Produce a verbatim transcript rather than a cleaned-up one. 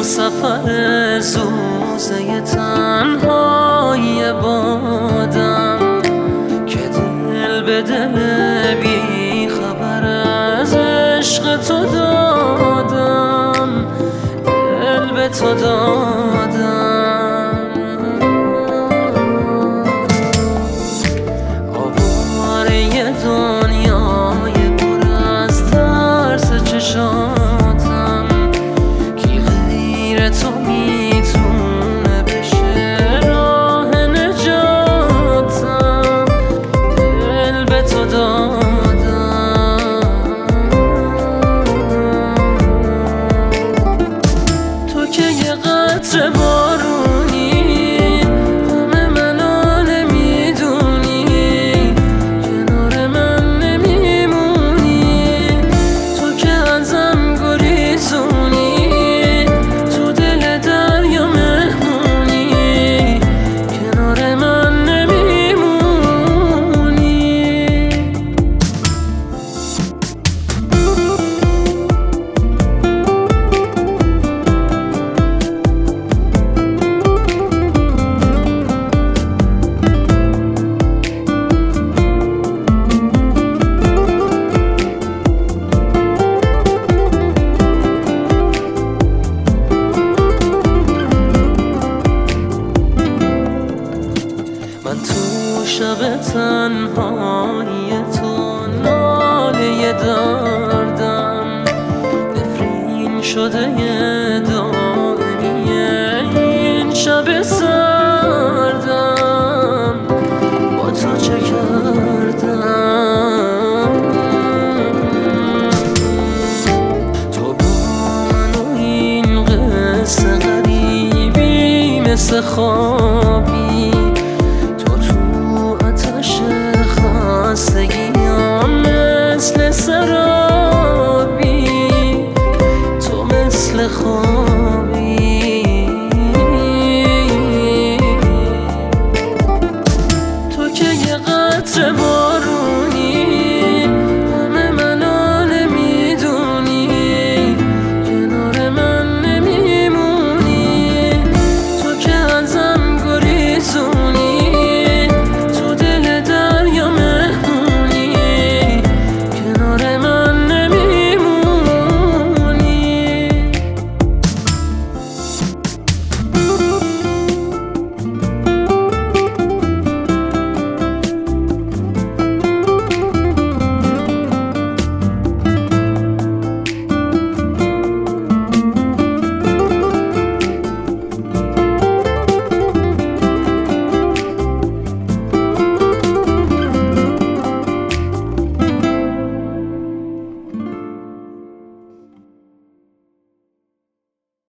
سفر سوزه تنهای بادم که دل به دل بی خبر از عشق تو دادم، دل به تو دادم. آواره دنیای پر از ترس چشاتم کی غیر تو میتونه بشه راه نجاتم، دل به تو دادم. تو که یه قطره بارونی همه منو نمیدونی، کنار من نمیمونی. تو که ازم گریزونی تو دل دریا مهمونی، کنار من نمیمونی. من تو شب تنهایی تو ناله دردم، نفرین شده یه دائمیه این شب سردم. با تو چه کردم؟ تو با من و این قصه غریبی مثل خوابی، خستگیام مثل سرابی، تو مثل خواب